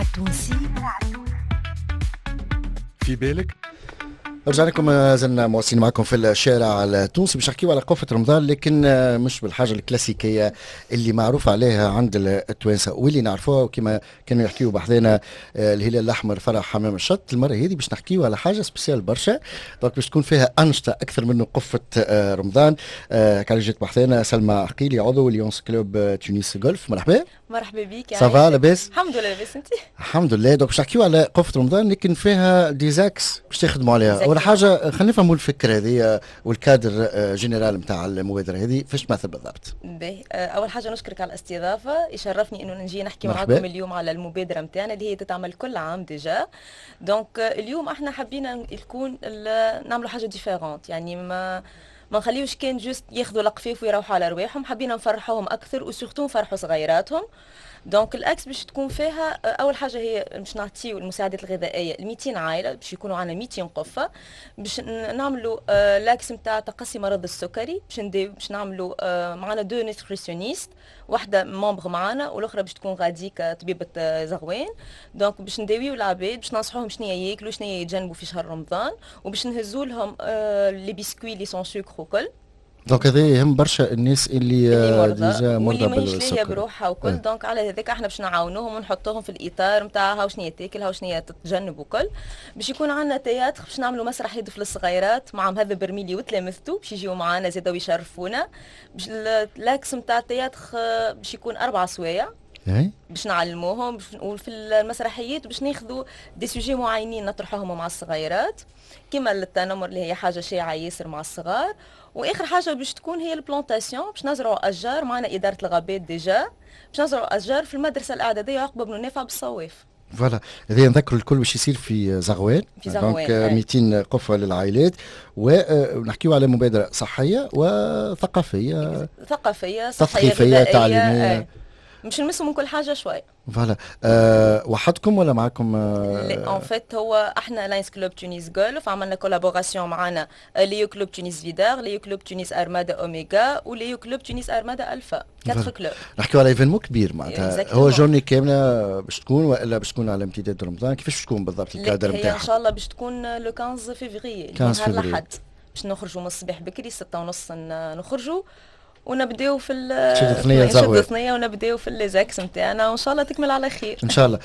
التونسي في بالك. رجعنا لكم، زلنا مواصلين معكم في الشارع التونسي باش نحكيو على قفة رمضان، لكن مش بالحاجة الكلاسيكية اللي معروف عليها عند التوانسة واللي نعرفوها، وكما كانوا يحكيو بحذانا الهلال الأحمر فرح حمام الشط. المرة هذه باش نحكيو على حاجة سبيسيال برشا، دونك باش تكون فيها أنشطة أكثر من قفة رمضان. كان جيت بحذانا سلمى عقيلي عضو ليونس كلوب تونس غولف. مرحبا. مرحبا بك. صافا لاباس؟ الحمد لله لاباس انت؟ الحمد لله. دونك باش نحكيو على قفة رمضان، لكن فيها ديزاكس باش تخدموا عليها. أول حاجة خلينا نفهموا الفكرة هذه والكادر جنرال نتاع المبادرة هذه فاش تمثل بالضبط؟ أول حاجة نشكرك على الاستضافة، يشرفني إنه نجي نحكي معكم اليوم على المبادرة نتاعنا اللي هي تتعمل كل عام ديجا. دونك اليوم احنا حابين يكون نعملوا حاجة ديفيرونت، يعني ما نخليوش كان جوست ياخذوا القفيف ويروحوا على رواحهم، حابين نفرحوهم اكثر وسورتو نفرحوا صغيراتهم. دونك الاكس باش تكون فيها اول حاجه هي باش نعطيو المساعدات الغذائيه ل 200 عائله، باش يكونوا عندنا 200 قفه، باش نعملوا الاكس نتاع تقصي مرض السكري، باش نعملوا معنا دو نيوتريسيونيست، واحده ممبر معنا والاخرى باش تكون غاديك طبيبه زغوان. دونك باش نداويو العباد، باش ننصحوهم شنو ياكلوا شنو يتجنبوا في شهر رمضان، وباش نهزوا لهم لي بسكوي اللي سون سكر وكل. دونك هذا يهم برشا الناس اللي ديجا مرضى بالسكر واللي ماهيش بروحها وكل. دونك على هذاك احنا باش نعاونوهم ونحطوهم في الاطار نتاع هاو شنو تاكل هاو شنو تتجنب وكل. باش يكون عندنا تياتر، باش نعملوا مسرح يدفل الصغيرات مع مهذب برميلي وتلامذته باش يجيو معنا زاده ويشرفونا. باش الاكس نتاع التياتر باش يكون 4 سوايع باش نعلموهم، وفي المسرحيات باش ناخذوا دي سوجي معينين نطرحوهم مع الصغيرات، كما التنمر اللي هي حاجه شائعه ياسر مع الصغار. واخر حاجه باش تكون هي البلانتاسيون، باش نزرعوا اشجار معنا اداره الغابات ديجا، باش نزرعوا اشجار في المدرسه الاعداديه عقبه بن نافع بالصواف. فوالا هذا نذكروا الكل باش يصير في زغوان. دونك 200 قفه للعائلات، ونحكيو على مبادره صحيه وثقافيه صحيه تثقيفيه تعليميه، مش نمسوا من كل حاجه شوي. فوالا وحدكم ولا معكم؟ ان فيت هو احنا لاينز كلوب تونس غولف عملنا كولابوراسيون معنا ليو كلوب تونس فيدار، ليو كلوب تونس ارمادا اوميغا، وليو كلوب تونس ارمادا الفا، 4 كلوب. نحكيو على ايفينمون كبير معناتها. هو جورني كامله باش تكون ولا باش تكون على امتداد رمضان؟ كيفاش باش تكون بالضبط الكادر نتاعها؟ هي ان شاء الله باش تكون لو 15 فيفري، نهار الاحد، باش نخرجوا من الصباح بكري 6:30 نخرجوا ونبداو في نشد ثنيه ونبداو في ليزاكس نتاعنا، وان شاء الله تكمل على خير ان شاء الله.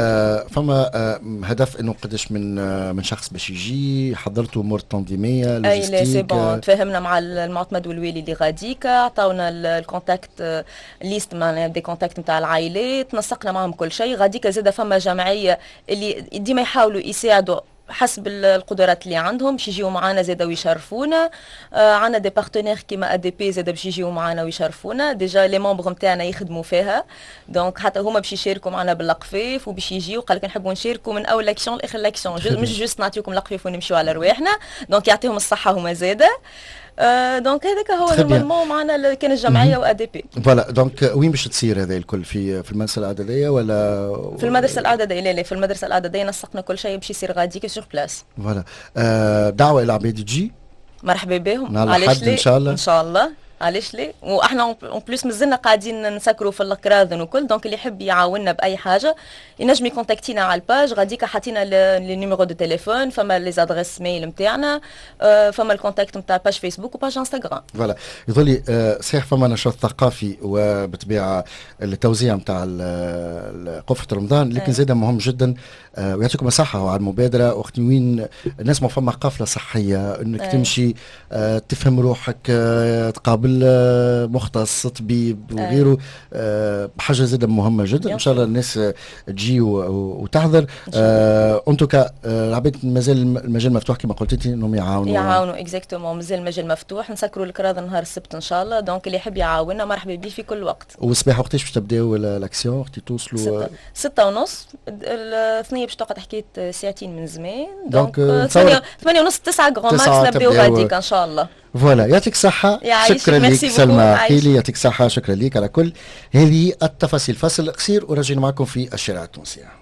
فما هدف انه قداش من شخص باش يجي؟ حضرتوا امور تنظيميه لوجستيك؟ اي لا سي بون، تفاهمنا مع المعتمد والوالي اللي غاديك، عطاونا الكونتاكت ليست معناها دي كونتاكت نتاع العائلات، نسقنا معهم كل شيء. غاديك زاده فما جمعيه اللي ديما يحاولوا يساعدوا حسب القدرات اللي عندهم باش يجيو معنا زاده ويشرفونا. عندنا دي بارتنير كيما ادي بي زاده باش يجيو معنا ويشرفونا، ديجا لي ممبر نتاعنا يخدموا فيها، دونك حتى هما باش يشاركوا معنا بالقفيف وباش يجيو. قال لك نحبوا نشاركوا من اول لاكسيون لاخر لاكسيون، مش جوست نعطيكم القفيف ونمشيو على رواحنا. دونك يعطيهم الصحه هما زاده. دونك هذاك هو نورمالمون معنا كان الجمعيه وادي بي. فوالا دونك وين باش تصير هذا الكل؟ في المدرسه الاعداديه ولا في المدرسه الاعداديه؟ لا في المدرسه الاعداديه نسقنا كل شيء باش يصير غاديك سور بلاس. فوالا دعوه الى عباد تجي، مرحبا بهم. علاش ان شاء الله؟ ان شاء الله، علاش ليه؟ واحنا اون بليس مازلنا قاعدين نسكروا في القراذن وكل. دونك اللي يحب يعاوننا باي حاجه ينجم يكونتاكتينا على الباج غاديكا، حاطينا لي نيميرو دو تليفون، فما لي زادريس ميل نتاعنا، فما الكونتاكت نتاع باج فيسبوك وباج انستغرام. فوالا يظل لي صحيح فما نشاط ثقافي وبالطبيعه التوزيع نتاع قفه رمضان، لكن زاده مهم جدا ويعطيكم الصحه على المبادره. اختي وين الناس ما فما قافله صحيه انك تمشي تفهم روحك، تقابل مختص طبيب وغيره، حاجه زاده مهمه جدا. ان شاء الله الناس تجي وتحضر. انتوكا العباد مازال المجال مفتوح كما قلت انت انهم يعاونوا اكزاكتومون، مازال المجال مفتوح، نسكروا الكراذ نهار السبت ان شاء الله. دونك اللي يحب يعاوننا مرحبا به في كل وقت. والصباح وقتاش باش تبداو الاكسيون؟ وقت توصلوا 6:30. الثنيه باش تقعد حكايه ساعتين من زمان، دونك 8:30 9 غرام ماكس نبداو غاديك ان شاء الله. فوالا يعطيك الصحة. شكرا لك سلمى عقيلي، يعطيك الصحة. شكرا لك على كل هذه التفاصيل. فصل قصير وراجعين معكم في الشارع التونسي.